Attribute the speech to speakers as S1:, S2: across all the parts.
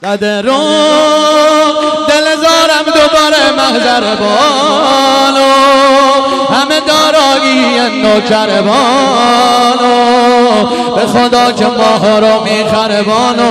S1: زده رو دل زارم دوباره محضر بانو، همه دارایی نوکر بانو، به خدا که ماه رو میخره بانو.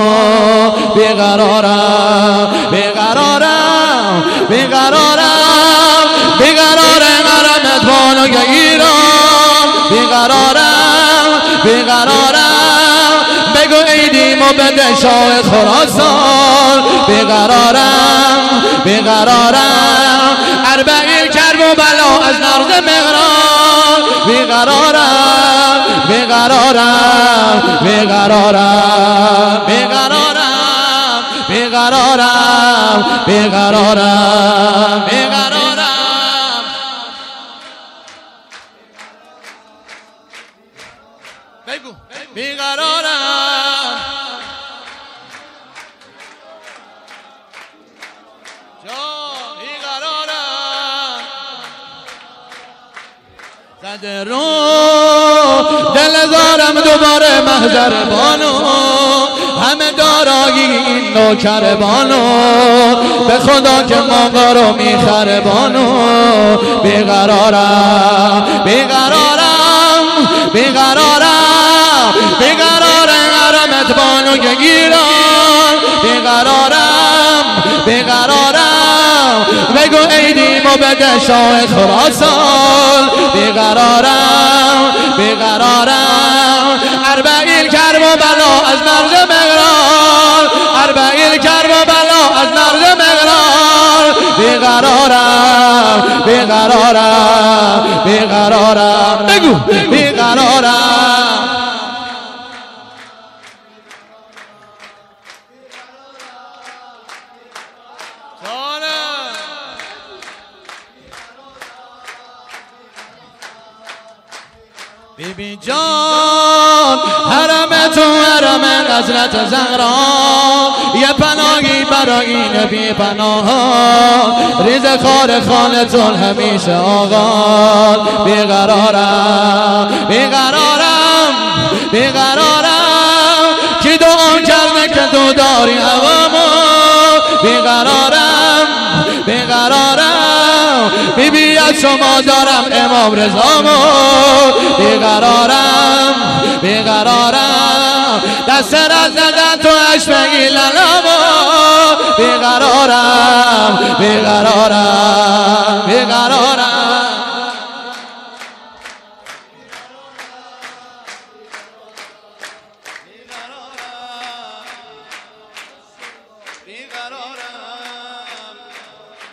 S1: بیقرارم بیقرارم بیقرارم بیقرارم مرمت بانو که ایران. بیقرارم بیقرارم بگو ایدیمو بده شاه خراسان. بیقرارم بیقرارم اربعین کرب و بلا از نرد مغران. بیقرارم بیقرارم بیقرارم بیقرارم بیقرارم بیقرارم بیقرارم. بگو بیقرارم بیقرارم. زده رو دل زارم دوباره محضر بانو، همه دارایی این نوکر بانو، به خدا که ماغا رو میخره بانو. بیقرارم بیقرارم بیقرارم بیقرارم حرمت بانو که گیران. بیقرارم بیقرارم بگو ایدیمو بده شاه خراسان. بیقرارم بیقرارم اربعین کرب و بلا از مرز مغران. اربعین کرب و بلا از مرز مغران. بیقرارم بیقرارم بیقرارم بگو بیقرارم. بیبی جان حرم تو حرم حضرت زهرا، یه پناهی برای نبی پناه، ریز خار خانتون همیشه آقا. بیقرارم بیقرارم بیقرارم کی دعا کرده که تو داری هوامو. بیقرارم بیقرارم بیبی از شما دارم امام رضامو. بیقرارم بیقرارم دست از نزن تو اشفقی للامو. بیقرارم بیقرارم بیقرارم بیقرارم